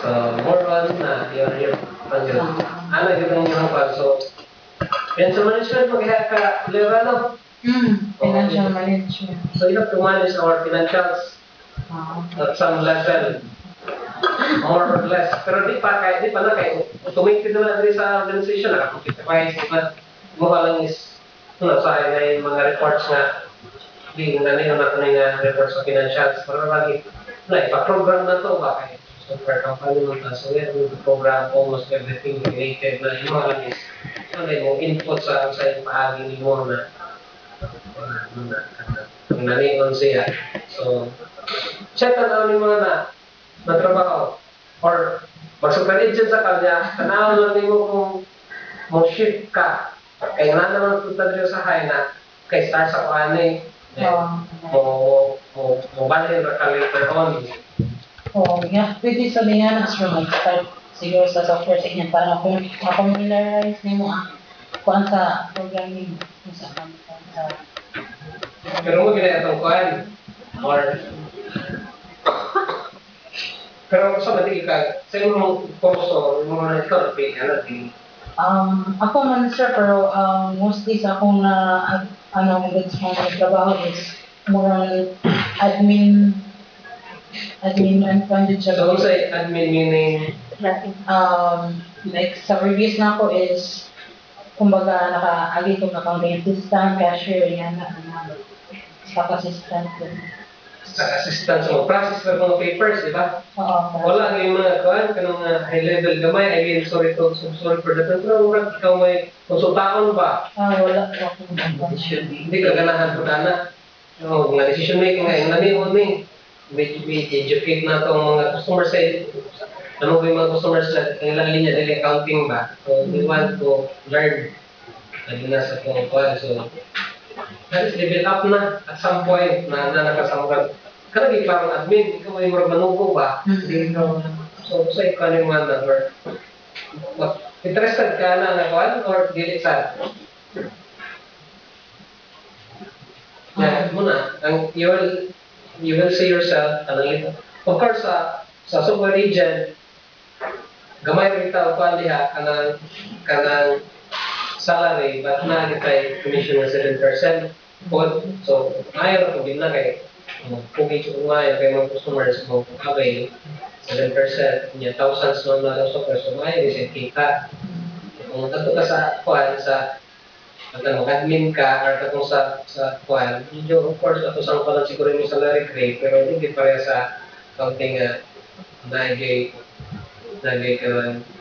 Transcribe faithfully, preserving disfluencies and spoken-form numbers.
So, more on na yun yun pag yun. Ano yun ang yung hapag. So, financial management mag ka level ano? Mm, financial Okay. management. So, you have to manage our financials Ah. at some level. More or less. Pero di pa kaya di pa na kay automated naman na diri sa organization na computerized diba? Mo lang is no sa na yung mga reports nga di na nila na tunay nga reports sa financials para lagi na ipa-program na to ba kay software company mo ta so yan yung program almost everything related na yung mga lang is so na mo input sa sa yung paagi ni mo na na ang nanion siya so check na ni mga na na trabaho or magsukalit dyan sa kanya, tanaw lang mo kung mo shift ka. Kaya nga naman punta dito sa high na kay start sa kuanay. Oo. Mo mo mo balhin ra ka later on. Oo, yeah. Pwede sabihin nga na sure mag-start siguro sa software sa inyo para kung ma-familiarize nimo ah kuan sa programming kung sa kuan sa Pero mo ginaya itong kuan or pero sa mati ka sa imong kurso mo na ikaw pay ano di Um, ako man sir, pero um, mostly sa akong na uh, ano, goods mo na trabaho is more on admin, admin and funded siya. so kung sa admin meaning Um, like sa previous na ako is, kumbaga naka-agi kong accounting assistant, cashier, yan na, ano, staff assistant. Yun. sa assistance mo process ng mga papers di ba? Oo, Wala yung mga kuan kanang uh, high level gamay I mean sorry to so, sorry for that pero murag ikaw may konsultaon ba Ah, wala po akong hindi ka ganahan po na oh, mga decision making nga yung nanion ni medyo be educate na tong mga customers sa ano ba yung mga customers na kailang linya dili accounting ba so we want to learn lagi na sa kung kuan so that is level up na at some point na na nakasamkan kanang parang admin ikaw may murag manugo ba mm-hmm. so sa ikaw ni man na or interested ka na na kuan or dili sad yeah muna ang you will you will see yourself kanang of course sa sa software agent gamay rin ta kuan diha kanang kanang salary but na kita commission na seven percent pod so ayo ko din na kay pugi ko nga kay mga customers mo kabay seven percent niya thousands man na sa so may kasi kita kung kadto ka sa kuan sa ano admin ka or katong sa sa kuan medyo of course ato sa kuan siguro yung salary grade pero hindi pareha sa accounting nga uh, nagay nagay ka